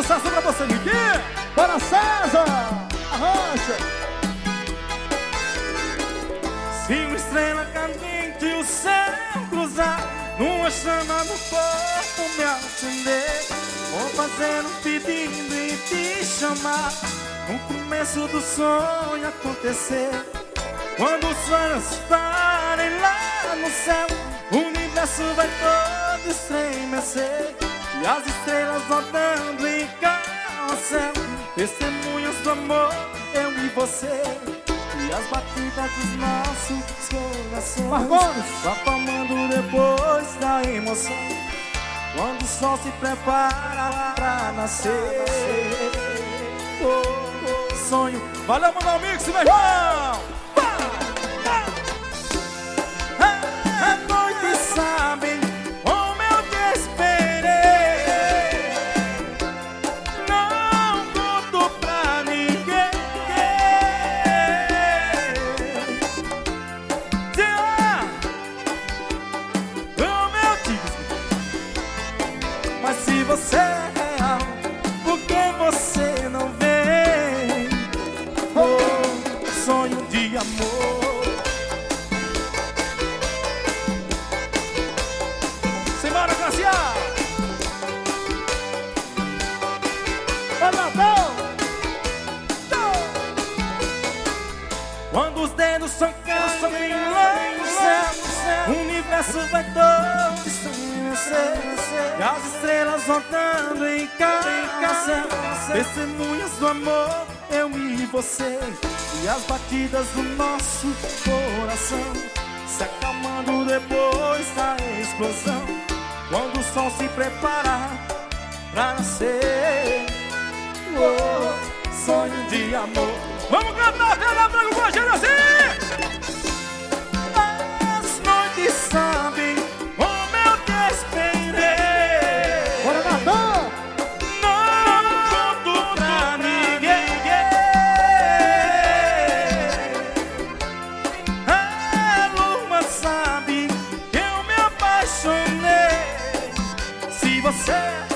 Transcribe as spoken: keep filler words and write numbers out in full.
sucesso pra você, Niki. Para César, arrancha. Se uma estrela cadente o céu cruzar, numa chama no corpo me acender, vou fazer um pedido e te chamar, no começo do sonho acontecer. Quando os sonhos estarem lá no céu, o universo vai todo estremecer, e as estrelas rodando em carrossel, testemunhas do amor, eu e você. E as batidas dos nossos corações Marcones, vão formando depois da emoção, quando o sol se prepara pra nascer. Oh, oh, sonho. Valeu, mandar o mix, meu irmão. A noite sabe como eu te esperei, não conto pra ninguém. Como eu te disse, mas se você é real, por que você não vem? Oh, sonho de amor. Simbora, Cassia. Quando os dedos são caem lá no céu, o universo vai todo estremecer, e as estrelas rodando em carrossel, testemunhas do amor, eu e você. E as batidas do nosso coração se acalmando depois da explosão, quando o sol se prepara pra nascer. Oh, sonho de amor. Vamos cantar, cantar pra com a gente assim. As noites sabem como eu te esperei, bora Natan. não conto pra ninguém. A lua sabe que eu me apaixonei. Se você